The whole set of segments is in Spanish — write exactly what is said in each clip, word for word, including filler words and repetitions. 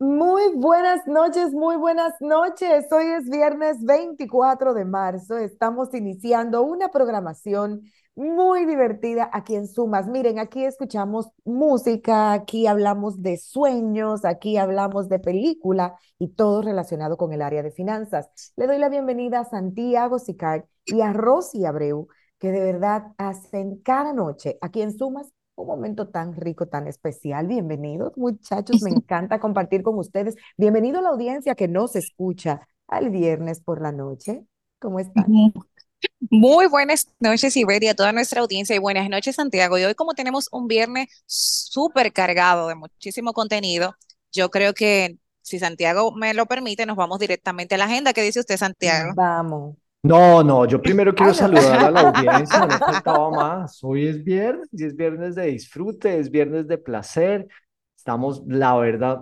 Muy buenas noches, muy buenas noches. Hoy es viernes veinticuatro de marzo. Estamos iniciando una programación muy divertida aquí en Sumas. Miren, aquí escuchamos música, aquí hablamos de sueños, aquí hablamos de película y todo relacionado con el área de finanzas. Le doy la bienvenida a Santiago Sicard y a Rosy Abreu, que de verdad hacen cada noche aquí en Sumas un momento tan rico, tan especial. Bienvenidos, muchachos. Me encanta compartir con ustedes. Bienvenido a la audiencia que nos escucha al viernes por la noche. ¿Cómo están? Ujú. Muy buenas noches, Iberia, a toda nuestra audiencia y buenas noches, Santiago. Y hoy, como tenemos un viernes súper cargado de muchísimo contenido, yo creo que si Santiago me lo permite, nos vamos directamente a la agenda. ¿Qué dice usted, Santiago? Vamos. Ujú. No, no, yo primero quiero Ah, no. saludar a la audiencia, no faltaba más. Hoy es viernes y es viernes de disfrute, es viernes de placer. Estamos, la verdad,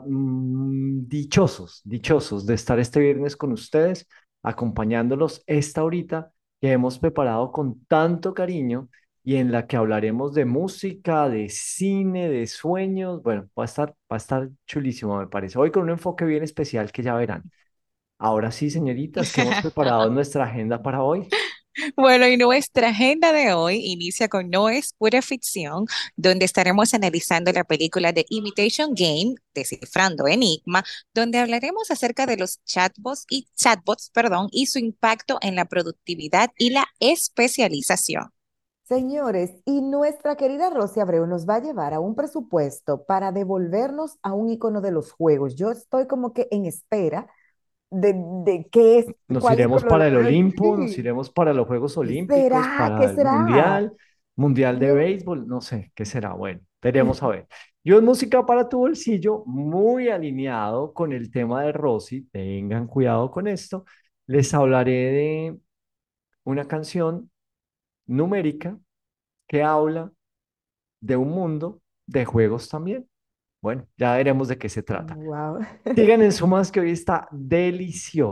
mm, dichosos, dichosos de estar este viernes con ustedes, acompañándolos esta horita que hemos preparado con tanto cariño y en la que hablaremos de música, de cine, de sueños. Bueno, va a estar, va a estar chulísimo, me parece. Hoy con un enfoque bien especial que ya verán. Ahora sí, señoritas, ¿qué hemos preparado en nuestra agenda para hoy? Bueno, y nuestra agenda de hoy inicia con No es pura ficción, donde estaremos analizando la película de Imitation Game, Descifrando Enigma, donde hablaremos acerca de los chatbots y chatbots, perdón, y su impacto en la productividad y la especialización. Señores, y nuestra querida Rosy Abreu nos va a llevar a un presupuesto para devolvernos a un icono de los juegos. Yo estoy como que en espera de, de qué es, Nos cuál iremos icono de para los el juegos. Olimpo, nos Sí. iremos para los Juegos ¿Qué Olímpicos, será? ¿Qué para el será? Mundial, Mundial de Dios. Béisbol, no sé, ¿qué será? Bueno, veremos a ver. Yo en Música para tu bolsillo, muy alineado con el tema de Rosy, tengan cuidado con esto, les hablaré de una canción numérica que habla de un mundo de juegos también. Bueno, ya veremos de qué se trata. Wow. Sigan en Sumas que hoy está delicioso.